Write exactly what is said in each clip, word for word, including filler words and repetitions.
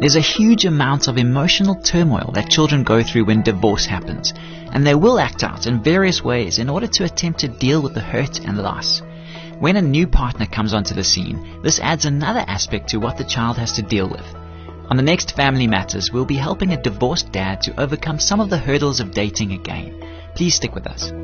There's a huge amount of emotional turmoil that children go through when divorce happens, and they will act out in various ways in order to attempt to deal with the hurt and loss. When a new partner comes onto the scene, this adds another aspect to what the child has to deal with. On the next Family Matters, we'll be helping a divorced dad to overcome some of the hurdles of dating again. Please stick with us.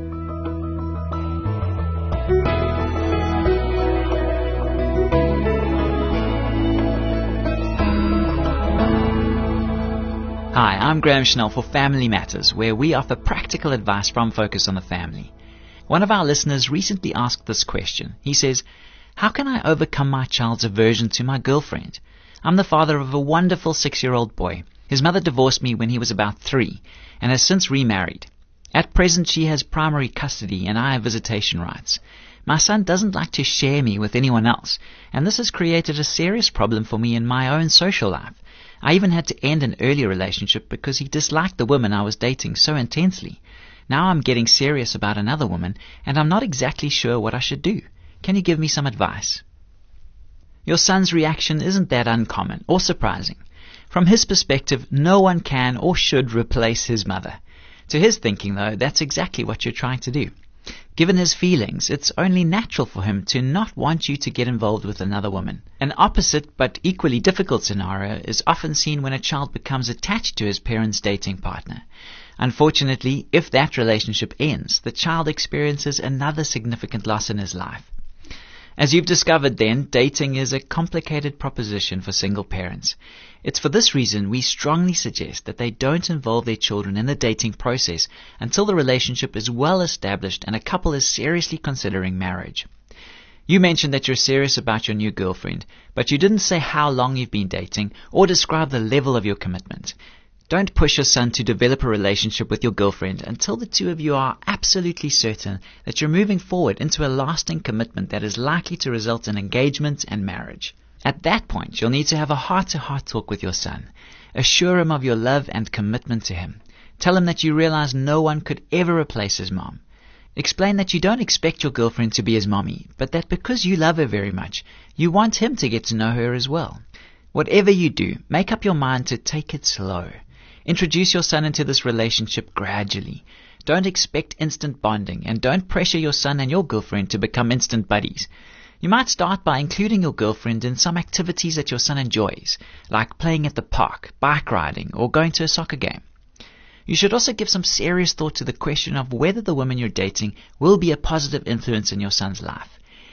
Hi, I'm Graham Schnell for Family Matters, where we offer practical advice from Focus on the Family. One of our listeners recently asked this question. He says, "How can I overcome my child's aversion to my girlfriend? I'm the father of a wonderful six-year-old boy. His mother divorced me when he was about three and has since remarried. At present, she has primary custody and I have visitation rights. My son doesn't like to share me with anyone else, and this has created a serious problem for me in my own social life. I even had to end an earlier relationship because he disliked the woman I was dating so intensely. Now I'm getting serious about another woman, and I'm not exactly sure what I should do. Can you give me some advice?" Your son's reaction isn't that uncommon or surprising. From his perspective, no one can or should replace his mother. To his thinking, though, that's exactly what you're trying to do. Given his feelings, it's only natural for him to not want you to get involved with another woman. An opposite but equally difficult scenario is often seen when a child becomes attached to his parents' dating partner. Unfortunately, if that relationship ends, the child experiences another significant loss in his life. As you've discovered then, dating is a complicated proposition for single parents. It's for this reason we strongly suggest that they don't involve their children in the dating process until the relationship is well established and a couple is seriously considering marriage. You mentioned that you're serious about your new girlfriend, but you didn't say how long you've been dating or describe the level of your commitment. Don't push your son to develop a relationship with your girlfriend until the two of you are absolutely certain that you're moving forward into a lasting commitment that is likely to result in engagement and marriage. At that point, you'll need to have a heart-to-heart talk with your son. Assure him of your love and commitment to him. Tell him that you realize no one could ever replace his mom. Explain that you don't expect your girlfriend to be his mommy, but that because you love her very much, you want him to get to know her as well. Whatever you do, make up your mind to take it slow. Introduce your son into this relationship gradually. Don't expect instant bonding, and don't pressure your son and your girlfriend to become instant buddies. You might start by including your girlfriend in some activities that your son enjoys, like playing at the park, bike riding, or going to a soccer game. You should also give some serious thought to the question of whether the woman you're dating will be a positive influence in your son's life.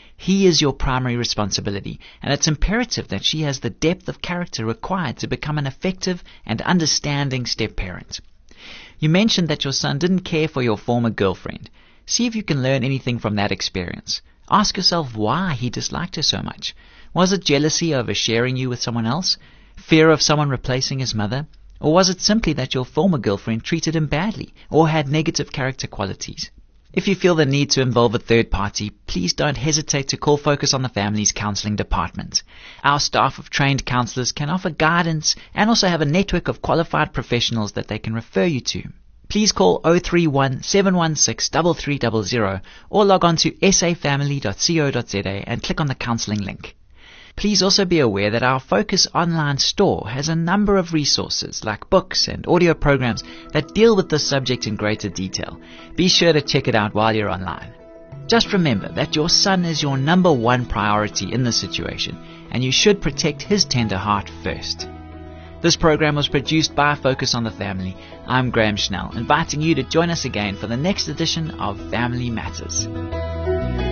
He is your primary responsibility, and it's imperative that she has the depth of character required to become an effective and understanding step-parent. You mentioned that your son didn't care for your former girlfriend. See if you can learn anything from that experience. Ask yourself why he disliked her so much. Was it jealousy over sharing you with someone else? Fear of someone replacing his mother? Or was it simply that your former girlfriend treated him badly or had negative character qualities? If you feel the need to involve a third party, please don't hesitate to call Focus on the Family's counseling department. Our staff of trained counselors can offer guidance and also have a network of qualified professionals that they can refer you to. Please call zero three one, seven one six, three three zero zero or log on to s a family dot co dot z a and click on the counseling link. Please also be aware that our Focus online store has a number of resources like books and audio programs that deal with this subject in greater detail. Be sure to check it out while you're online. Just remember that your son is your number one priority in this situation, and you should protect his tender heart first. This program was produced by Focus on the Family. I'm Graham Schnell, inviting you to join us again for the next edition of Family Matters.